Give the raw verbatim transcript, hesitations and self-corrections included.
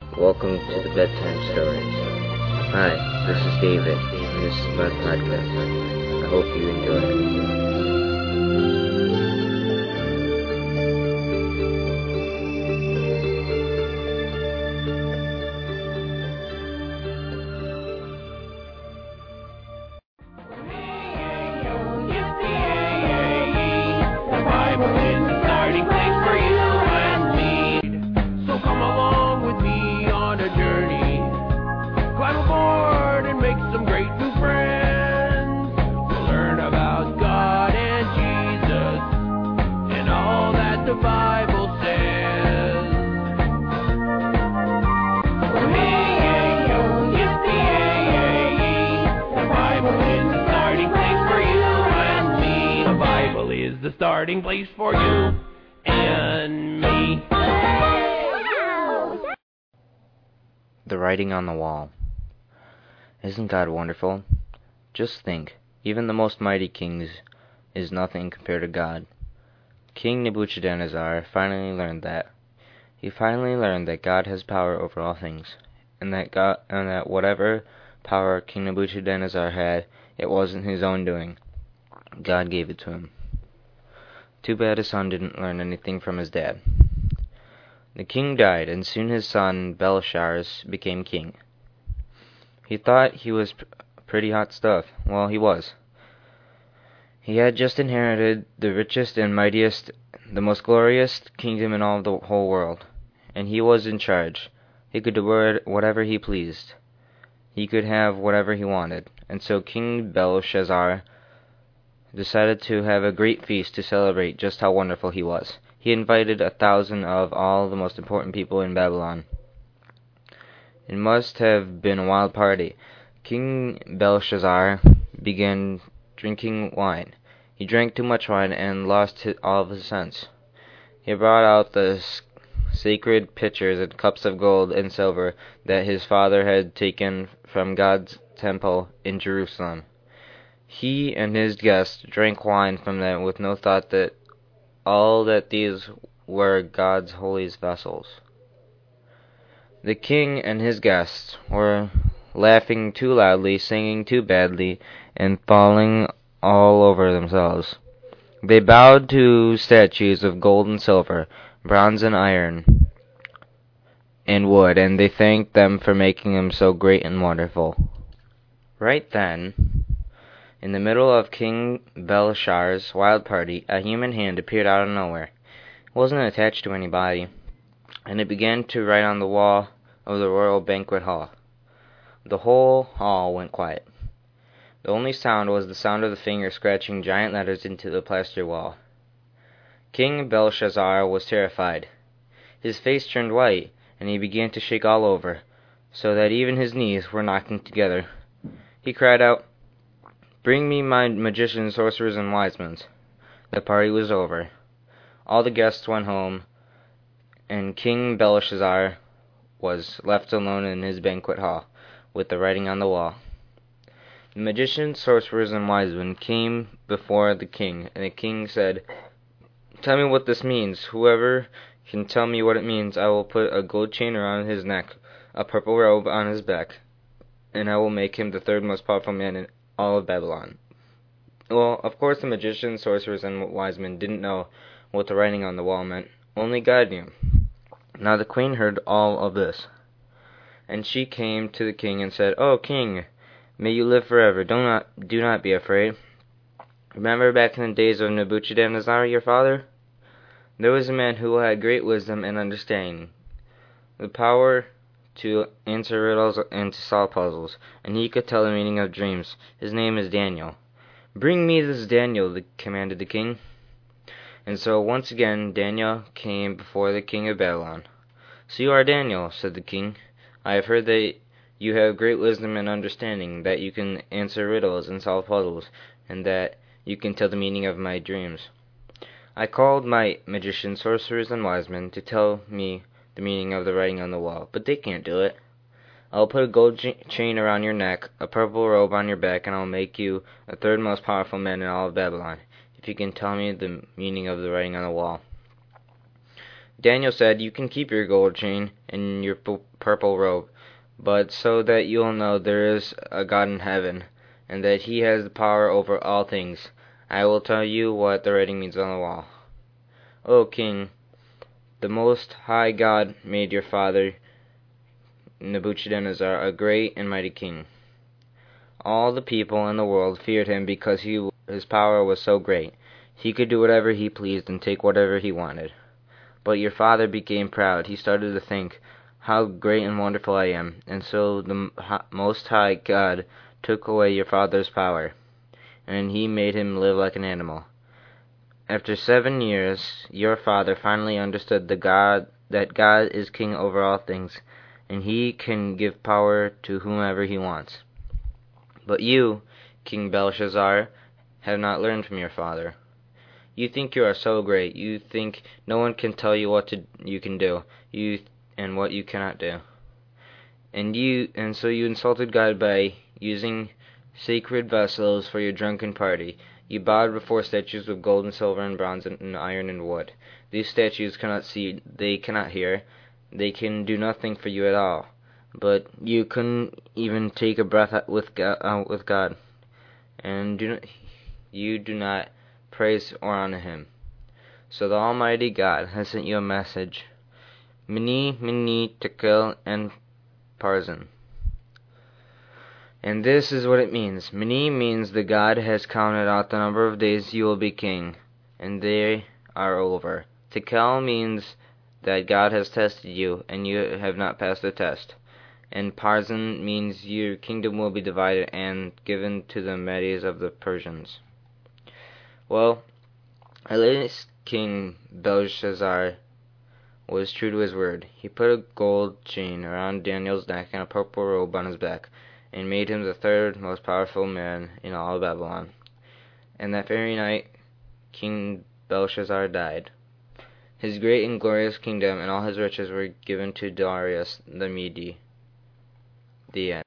Welcome to the Bedtime Stories. Hi, this is David, and this is my podcast. I hope you enjoy. The starting place for you and me. The Writing on the Wall. Isn't God wonderful? Just think, even the most mighty king is nothing compared to God. King Nebuchadnezzar finally learned that. He finally learned that God has power over all things, and that God, and that whatever power King Nebuchadnezzar had, it wasn't his own doing. God gave it to him. Too bad his son didn't learn anything from his dad. The king died, and soon his son Belshazzar became king. He thought he was p- pretty hot stuff. Well, he was. He had just inherited the richest and mightiest, the most glorious kingdom in all of the whole world, and he was in charge. He could do whatever he pleased. He could have whatever he wanted, and so King Belshazzar decided to have a great feast to celebrate just how wonderful he was. He invited a thousand of all the most important people in Babylon. It must have been a wild party. King Belshazzar began drinking wine. He drank too much wine and lost all of his sense. He brought out the sacred pitchers and cups of gold and silver that his father had taken from God's temple in Jerusalem. He and his guests drank wine from them with no thought that all that these were God's holy vessels. The king and his guests were laughing too loudly, singing too badly, and falling all over themselves. They bowed to statues of gold and silver, bronze and iron, and wood, and they thanked them for making them so great and wonderful. Right then, in the middle of King Belshazzar's wild party, a human hand appeared out of nowhere. It wasn't attached to anybody, and it began to write on the wall of the royal banquet hall. The whole hall went quiet. The only sound was the sound of the finger scratching giant letters into the plaster wall. King Belshazzar was terrified. His face turned white, and he began to shake all over, so that even his knees were knocking together. He cried out, "Bring me my magicians, sorcerers, and wise men." The party was over. All the guests went home, and King Belshazzar was left alone in his banquet hall, with the writing on the wall. The magicians, sorcerers, and wise men came before the king, and the king said, "Tell me what this means. Whoever can tell me what it means, I will put a gold chain around his neck, a purple robe on his back, and I will make him the third most powerful man in all of Babylon." Well, of course the magicians, sorcerers, and wise men didn't know what the writing on the wall meant. Only God knew. Now the queen heard all of this, and she came to the king and said, "Oh, king, may you live forever. Do not, do not be afraid. Remember back in the days of Nebuchadnezzar, your father? There was a man who had great wisdom and understanding, the power to answer riddles and to solve puzzles, and he could tell the meaning of dreams. His name is Daniel." "Bring me this Daniel," commanded the king. And so once again Daniel came before the king of Babylon. "So you are Daniel," said the king. "I have heard that you have great wisdom and understanding, that you can answer riddles and solve puzzles, and that you can tell the meaning of my dreams. I called my magicians, sorcerers, and wise men to tell me the meaning of the writing on the wall, but they can't do it. I'll put a gold chain around your neck, a purple robe on your back, and I'll make you the third most powerful man in all of Babylon, if you can tell me the meaning of the writing on the wall." Daniel said, "You can keep your gold chain and your pu- purple robe, but so that you'll know there is a God in heaven, and that he has the power over all things, I will tell you what the writing means on the wall. O king, the Most High God made your father, Nebuchadnezzar, a great and mighty king. All the people in the world feared him because he, his power was so great. He could do whatever he pleased and take whatever he wanted. But your father became proud. He started to think, 'How great and wonderful I am.' And so the Most High God took away your father's power, and he made him live like an animal. After seven years, your father finally understood the God that God is king over all things, and he can give power to whomever he wants. But you, King Belshazzar, have not learned from your father. You think you are so great. You think no one can tell you what to, you can do, you and what you cannot do. And you and so you insulted God by using sacred vessels for your drunken party. You bowed before statues of gold and silver and bronze and iron and wood. These statues cannot see, they cannot hear, they can do nothing for you at all. But you couldn't even take a breath with God, uh, with God, and do not, you do not praise or honor him. So the Almighty God has sent you a message, Mene, Mene, Tekel, and Parsin. And this is what it means. Mene means that God has counted out the number of days you will be king, and they are over. Tekel means that God has tested you, and you have not passed the test. And Parsin means your kingdom will be divided and given to the Medes of the Persians. Well, at least King Belshazzar was true to his word. He put a gold chain around Daniel's neck and a purple robe on his back, and made him the third most powerful man in all of Babylon. And that very night, King Belshazzar died. His great and glorious kingdom and all his riches were given to Darius the Mede. The end.